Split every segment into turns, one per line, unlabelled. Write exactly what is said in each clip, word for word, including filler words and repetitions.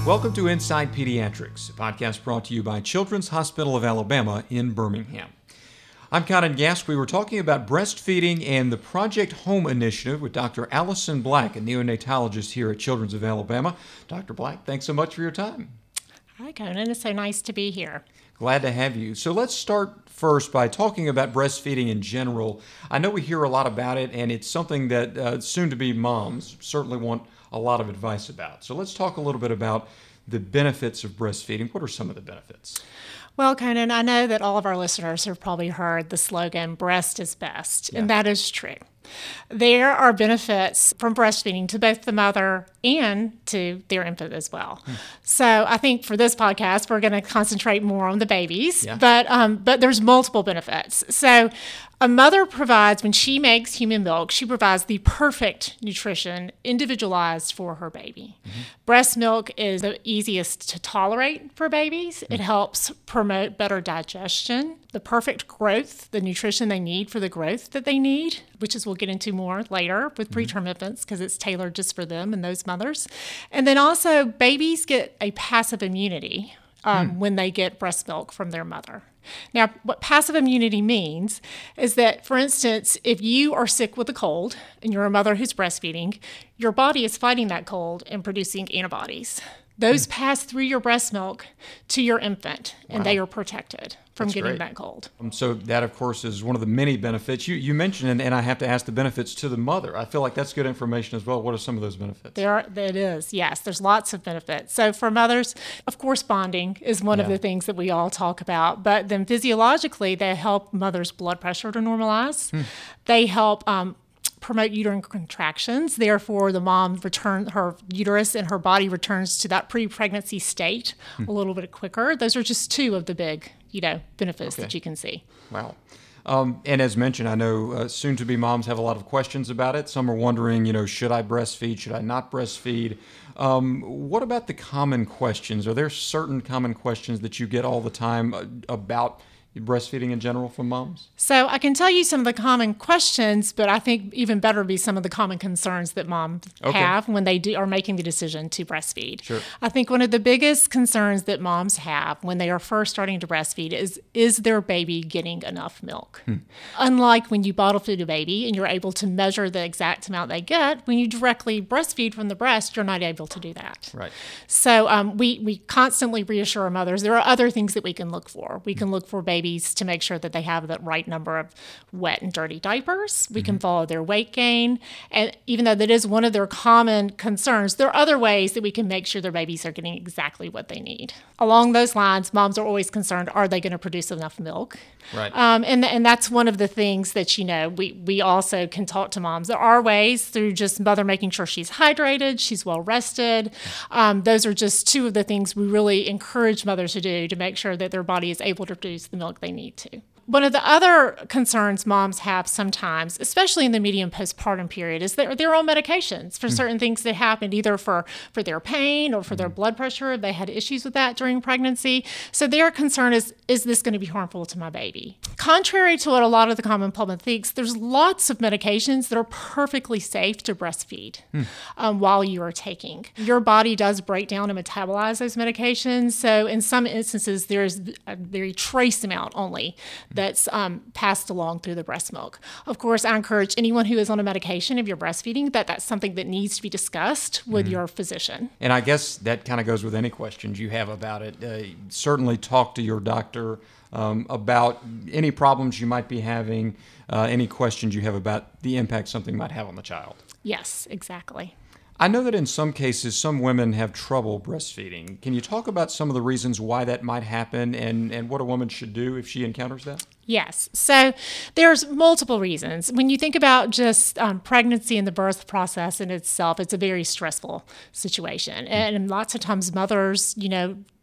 Welcome to Inside Pediatrics, a podcast brought to you by Children's Hospital of Alabama in Birmingham. I'm Conan Gask. We were talking about breastfeeding and the Project Home initiative with Doctor Allison Black, a neonatologist here at Children's of Alabama. Doctor Black, thanks so much for your time.
Hi, Conan. It's so nice to be here.
Glad to have you. So let's start first by talking about breastfeeding in general. I know we hear a lot about it, and it's something that uh, soon-to-be moms certainly want a lot of advice about. So let's talk a little bit about the benefits of breastfeeding. What are some of the benefits?
Well, Conan, I know that all of our listeners have probably heard the slogan, breast is best,
Yeah.
and that is true. There are benefits from breastfeeding to both the mother and to their infant as well. Hmm. So I think for this podcast, we're going to concentrate more on the babies,
Yeah.
but um, but there's multiple benefits. So a mother provides, when she makes human milk, she provides the perfect nutrition individualized for her baby. Mm-hmm. Breast milk is the easiest to tolerate for babies. Mm-hmm. It helps promote better digestion, the perfect growth, the nutrition they need for the growth that they need, which is we'll get into more later with preterm mm-hmm. infants because it's tailored just for them and those mothers. And then also babies get a passive immunity um, mm. when they get breast milk from their mother. Now, what passive immunity means is that, for instance, if you are sick with a cold and you're a mother who's breastfeeding, your body is fighting that cold and producing antibodies. Those mm. pass through your breast milk to your infant, and wow. they are protected from
That's
getting
great.
that cold.
Um, so that, of course, is one of the many benefits. You you mentioned, and, and I have to ask the benefits to the mother. I feel like that's good information as well. What are some of those benefits?
There are, it is, yes. There's lots of benefits. So for mothers, of course, bonding is one yeah. of the things that we all talk about. But then physiologically, they help mother's blood pressure to normalize. Hmm. They help um, promote uterine contractions. Therefore, the mom return her uterus and her body returns to that pre-pregnancy state hmm. a little bit quicker. Those are just two of the big, you know, benefits okay. that you can see.
Wow. Um, and as mentioned, I know uh, soon-to-be moms have a lot of questions about it. Some are wondering, you know, should I breastfeed? Should I not breastfeed? Um, what about the common questions? Are there certain common questions that you get all the time uh, about breastfeeding in general from moms?
So I can tell you some of the common questions, but I think even better would be some of the common concerns that moms okay. have when they do, are making the decision to breastfeed.
Sure.
I think one of the biggest concerns that moms have when they are first starting to breastfeed is, is their baby getting enough milk? Hmm. Unlike when you bottle feed a baby and you're able to measure the exact amount they get, when you directly breastfeed from the breast, you're not able to do that.
Right.
So um, we, we constantly reassure our mothers there are other things that we can look for. We can look for baby to make sure that they have the right number of wet and dirty diapers. We mm-hmm. can follow their weight gain. And even though that is one of their common concerns, there are other ways that we can make sure their babies are getting exactly what they need. Along those lines, moms are always concerned, are they going to produce enough milk?
Right.
Um, and, and that's one of the things that, you know, we, we also can talk to moms. There are ways through just mother making sure she's hydrated, she's well rested. Um, those are just two of the things we really encourage mothers to do to make sure that their body is able to produce the milk they need to. One of the other concerns moms have sometimes, especially in the medium postpartum period, is their, their own medications for mm. certain things that happened, either for, for their pain or for mm. their blood pressure. They had issues with that during pregnancy. So their concern is, is this going to be harmful to my baby? Contrary to what a lot of the common public thinks, there's lots of medications that are perfectly safe to breastfeed mm. um, while you are taking. Your body does break down and metabolize those medications. So in some instances, there's a very trace amount only that's um, passed along through the breast milk. Of course, I encourage anyone who is on a medication, if you're breastfeeding, that that's something that needs to be discussed with mm-hmm. your physician.
And I guess that kind of goes with any questions you have about it. Uh, certainly talk to your doctor um, about any problems you might be having, uh, any questions you have about the impact something might have on the child.
Yes, exactly.
I know that in some cases, some women have trouble breastfeeding. Can you talk about some of the reasons why that might happen and, and what a woman should do if she encounters that?
Yes. So there's multiple reasons. When you think about just um, pregnancy and the birth process in itself, it's a very stressful situation. And lots of times mothers, you know,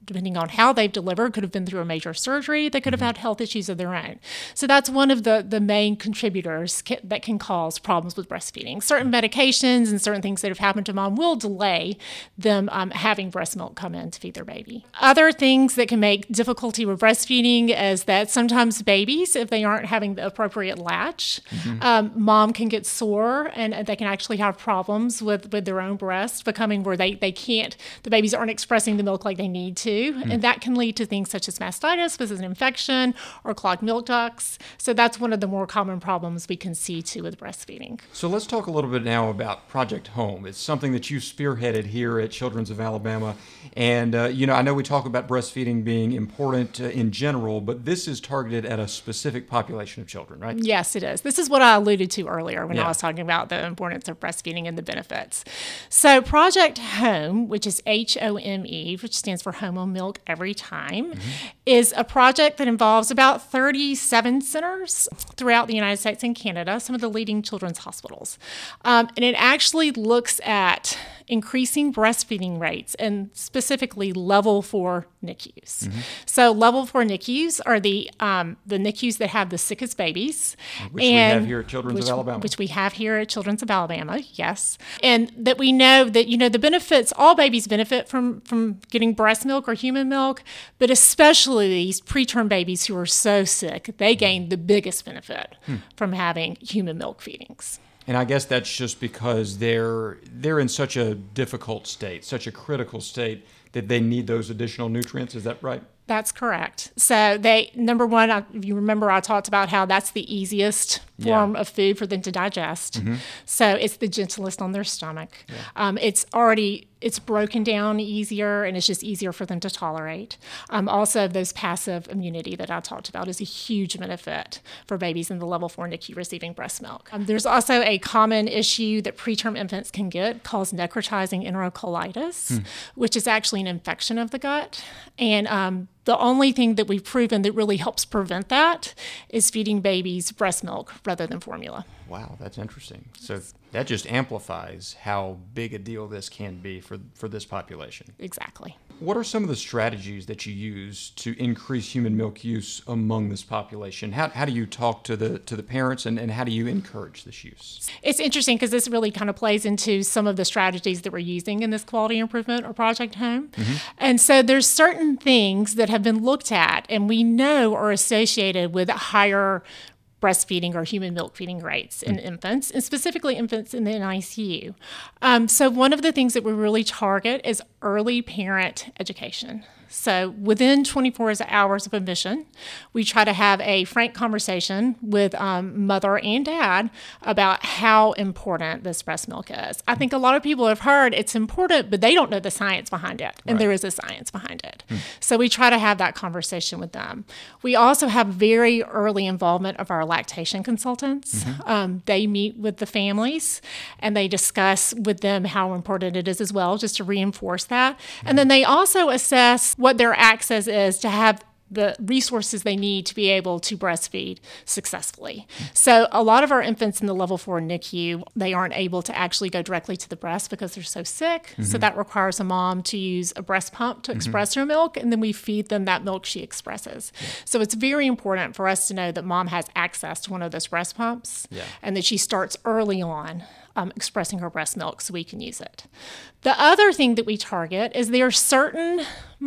depending on how they've delivered, could have been through a major surgery. They could have had health issues of their own. So that's one of the, the main contributors ca- that can cause problems with breastfeeding. Certain medications and certain things that have happened to mom will delay them um, having breast milk come in to feed their baby. Other things that can make difficulty with breastfeeding is that sometimes babies, if they aren't having the appropriate latch, mm-hmm. um, mom can get sore and they can actually have problems with, with their own breast becoming where they, they can't, the babies aren't expressing the milk like they need to. Mm. And that can lead to things such as mastitis, which is an infection, or clogged milk ducts. So that's one of the more common problems we can see too with breastfeeding.
So let's talk a little bit now about Project Home. It's something that you spearheaded here at Children's of Alabama. And, uh, you know, I know we talk about breastfeeding being important uh, in general, but this is targeted at a specific population of children, right?
Yes, it is. This is what I alluded to earlier when
yeah.
I was talking about the importance of breastfeeding and the benefits. So Project Home, which is H O M E, which stands for Home on Milk Every Time, mm-hmm. is a project that involves about thirty-seven centers throughout the United States and Canada, some of the leading children's hospitals. Um, and it actually looks at increasing breastfeeding rates and specifically level four N I C Us. Mm-hmm. So level four N I C Us are the um, the N I C Us that have the sickest babies.
Which
and,
we have here at Children's
which,
of Alabama.
Which we have here at Children's of Alabama, yes. And that we know that, you know, the benefits, all babies benefit from, from getting breast milk or human milk, but especially these preterm babies who are so sick, they gain the biggest benefit hmm. from having human milk feedings.
And I guess that's just because they're they're in such a difficult state, such a critical state, that they need those additional nutrients. Is that right?
That's correct. So they, number one, I, if you remember, I talked about how that's the easiest form yeah. of food for them to digest. Mm-hmm. So it's the gentlest on their stomach. Yeah. Um, it's already, it's broken down easier, and it's just easier for them to tolerate. Um, also, those passive immunity that I talked about is a huge benefit for babies in the level four N I C U receiving breast milk. Um, there's also a common issue that preterm infants can get called necrotizing enterocolitis, hmm. which is actually an infection of the gut. And um, the only thing that we've proven that really helps prevent that is feeding babies breast milk rather than formula.
Wow, that's interesting. So that just amplifies how big a deal this can be for, for this population.
Exactly.
What are some of the strategies that you use to increase human milk use among this population? How, how do you talk to the to the parents, and, and how do you encourage this use?
It's interesting because this really kind of plays into some of the strategies that we're using in this quality improvement or Project Home. Mm-hmm. And so there's certain things that have been looked at and we know are associated with higher breastfeeding or human milk feeding rates in mm. infants, and specifically infants in the N I C U. Um, so one of the things that we really target is early parent education. So within twenty-four hours of admission, we try to have a frank conversation with um, mother and dad about how important this breast milk is. I think a lot of people have heard it's important, but they don't know the science behind it, and right. there is a science behind it. Hmm. So we try to have that conversation with them. We also have very early involvement of our lactation consultants. Mm-hmm. Um, they meet with the families, and they discuss with them how important it is as well, just to reinforce that. Mm-hmm. And then they also assess what their access is to have the resources they need to be able to breastfeed successfully. So a lot of our infants in the level four N I C U, they aren't able to actually go directly to the breast because they're so sick. Mm-hmm. So that requires a mom to use a breast pump to mm-hmm. express her milk, and then we feed them that milk she expresses. Yeah. So it's very important for us to know that mom has access to one of those breast pumps yeah. and that she starts early on Um, expressing her breast milk so we can use it. The other thing that we target is there are certain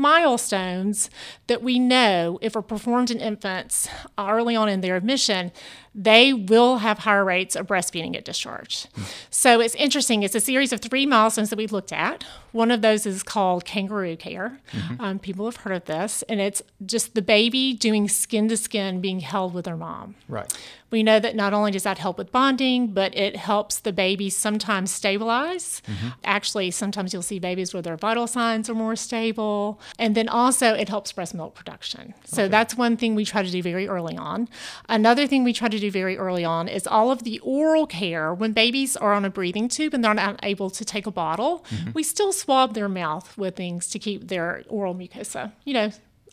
milestones that we know if are performed in infants early on in their admission, they will have higher rates of breastfeeding at discharge. Mm. So it's interesting. It's a series of three milestones that we've looked at. One of those is called kangaroo care. Mm-hmm. Um, people have heard of this, and it's just the baby doing skin to skin, being held with their mom.
Right.
We know that not only does that help with bonding, but it helps the baby sometimes stabilize. Mm-hmm. Actually, sometimes you'll see babies where their vital signs are more stable. And then also it helps breast milk production. So okay. that's one thing we try to do very early on. Another thing we try to do very early on is all of the oral care. When babies are on a breathing tube and they're not able to take a bottle, mm-hmm. we still swab their mouth with things to keep their oral mucosa, you know,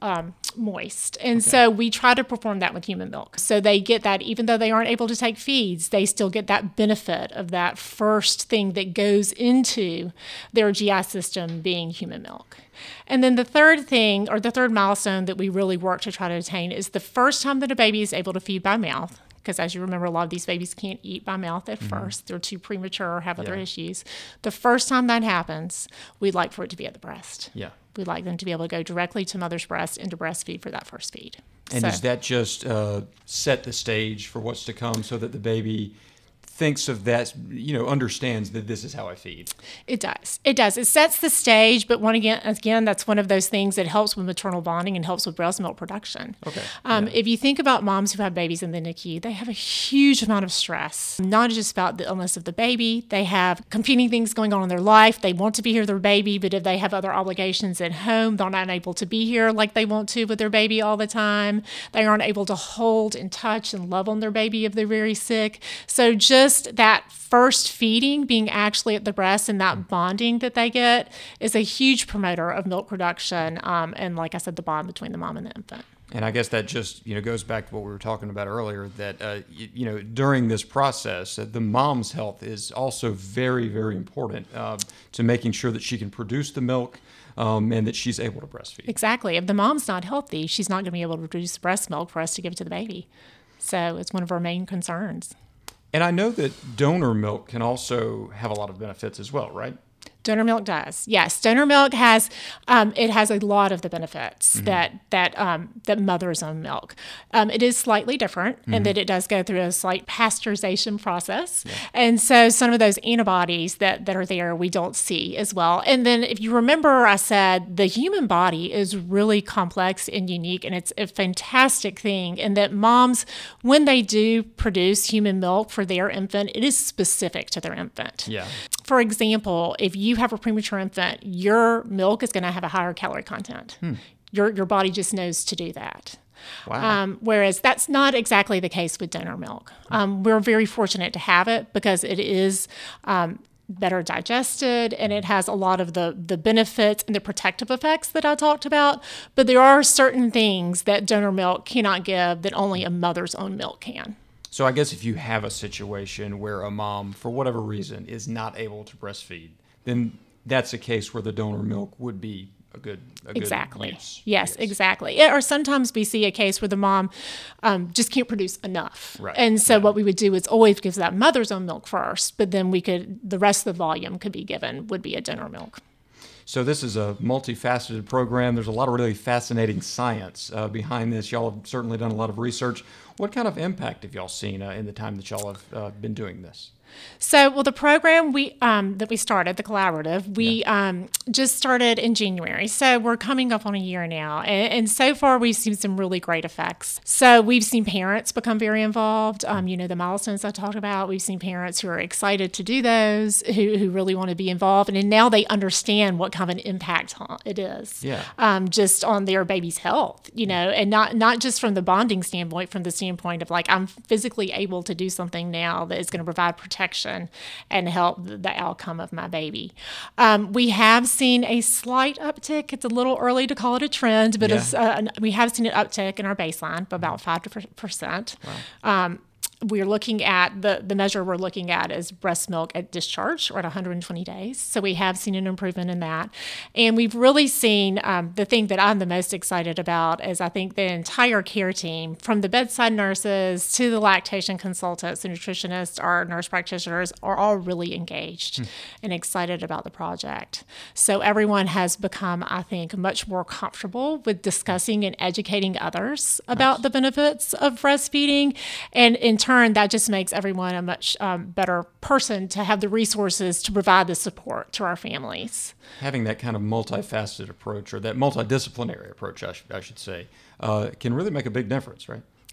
um, moist. And okay. so we try to perform that with human milk. So they get that, even though they aren't able to take feeds, they still get that benefit of that first thing that goes into their G I system being human milk. And then the third thing, or the third milestone that we really work to try to attain, is the first time that a baby is able to feed by mouth. Because as you remember, a lot of these babies can't eat by mouth at mm-hmm. first. They're too premature or have other yeah. issues. The first time that happens, we'd like for it to be at the breast.
Yeah.
We'd like them to be able to go directly to mother's breast into breastfeed for that first feed.
And
so,
does that just uh, set the stage for what's to come so that the baby thinks of that, you know, understands that this is how I feed?
It does. It does. It sets the stage, but one again, again, that's one of those things that helps with maternal bonding and helps with breast milk production.
Okay.
Um,
yeah.
If you think about moms who have babies in the N I C U, they have a huge amount of stress, not just about the illness of the baby. They have competing things going on in their life. They want to be here with their baby, but if they have other obligations at home, they're not able to be here like they want to with their baby all the time. They aren't able to hold and touch and love on their baby if they're very sick. So just Just that first feeding, being actually at the breast, and that bonding that they get is a huge promoter of milk production. Um, and like I said, the bond between the mom and the infant.
And I guess that just, you know, goes back to what we were talking about earlier, that, uh, you, you know, during this process, uh, the mom's health is also very, very important uh, to making sure that she can produce the milk um, and that she's able to breastfeed.
Exactly. If the mom's not healthy, she's not going to be able to produce breast milk for us to give to the baby. So it's one of our main concerns.
And I know that donor milk can also have a lot of benefits as well, right?
Donor milk does. Yes, donor milk has um, it has a lot of the benefits mm-hmm. that that um, that mother's own milk. Um, it is slightly different mm-hmm. in that it does go through a slight pasteurization process, yeah. and so some of those antibodies that, that are there we don't see as well. And then if you remember, I said the human body is really complex and unique, and it's a fantastic thing. And that moms, when they do produce human milk for their infant, it is specific to their infant.
Yeah.
For example, if you have a premature infant, your milk is going to have a higher calorie content. Hmm. Your your body just knows to do that.
Wow.
Um, whereas that's not exactly the case with donor milk. Um, we're very fortunate to have it because it is um, better digested and it has a lot of the, the benefits and the protective effects that I talked about. But there are certain things that donor milk cannot give that only a mother's own milk can.
So I guess if you have a situation where a mom, for whatever reason, is not able to breastfeed, then that's a case where the donor milk would be a good a
exactly.
good use.
Yes, exactly. Or sometimes we see a case where the mom um, just can't produce enough.
Right.
And so
yeah.
what we would do is always give that mother's own milk first, but then we could, the rest of the volume could be given, would be a donor milk.
So this is a multifaceted program. There's a lot of really fascinating science uh, behind this. Y'all have certainly done a lot of research. What kind of impact have y'all seen uh, in the time that y'all have uh, been doing this?
So, well, the program we um, that we started, the collaborative, we yeah. um, just started in January. So we're coming up on a year now. And, and so far, we've seen some really great effects. So we've seen parents become very involved. Um, you know, the milestones I talked about, we've seen parents who are excited to do those, who, who really want to be involved. And, and now they understand what kind of an impact it is
yeah.
um, just on their baby's health, you know, and not, not just from the bonding standpoint, from the standpoint of like, I'm physically able to do something now that is going to provide protection and help the outcome of my baby. Um, we have seen a slight uptick. It's a little early to call it a trend, but
yeah.
it's, uh, we have seen an uptick in our baseline by about five percent. Wow. Um, we're looking at, the, the measure we're looking at is breast milk at discharge, or at one hundred twenty days. So we have seen an improvement in that. And we've really seen, um, the thing that I'm the most excited about is I think the entire care team, from the bedside nurses to the lactation consultants, the nutritionists, our nurse practitioners, are all really engaged hmm. and excited about the project. So everyone has become, I think, much more comfortable with discussing and educating others about nice. the benefits of breastfeeding. And in turn, that just makes everyone a much um, better person to have the resources to provide the support to our families.
Having that kind of multifaceted approach, or that multidisciplinary approach, I, sh- I should say, uh, can really make a big difference, right?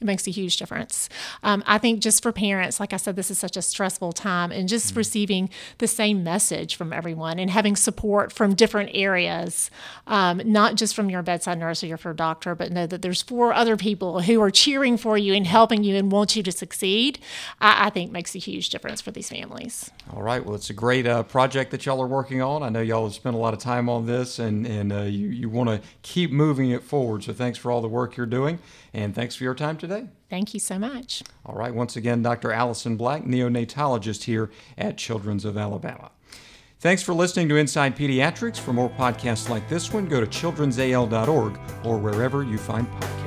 It makes a huge difference. Um, I think just for parents, like I said, this is such a stressful time, and just mm-hmm. receiving the same message from everyone and having support from different areas, um, not just from your bedside nurse or your doctor, but know that there's four other people who are cheering for you and helping you and want you to succeed, I, I think makes a huge difference for these families.
All right. Well, it's a great uh, project that y'all are working on. I know y'all have spent a lot of time on this, and, and uh, you, you want to keep moving it forward. So thanks for all the work you're doing, and thanks for your time today.
Thank you so much.
All right. Once again, Doctor Allison Black, neonatologist here at Children's of Alabama. Thanks for listening to Inside Pediatrics. For more podcasts like this one, go to children's a l dot org or wherever you find podcasts.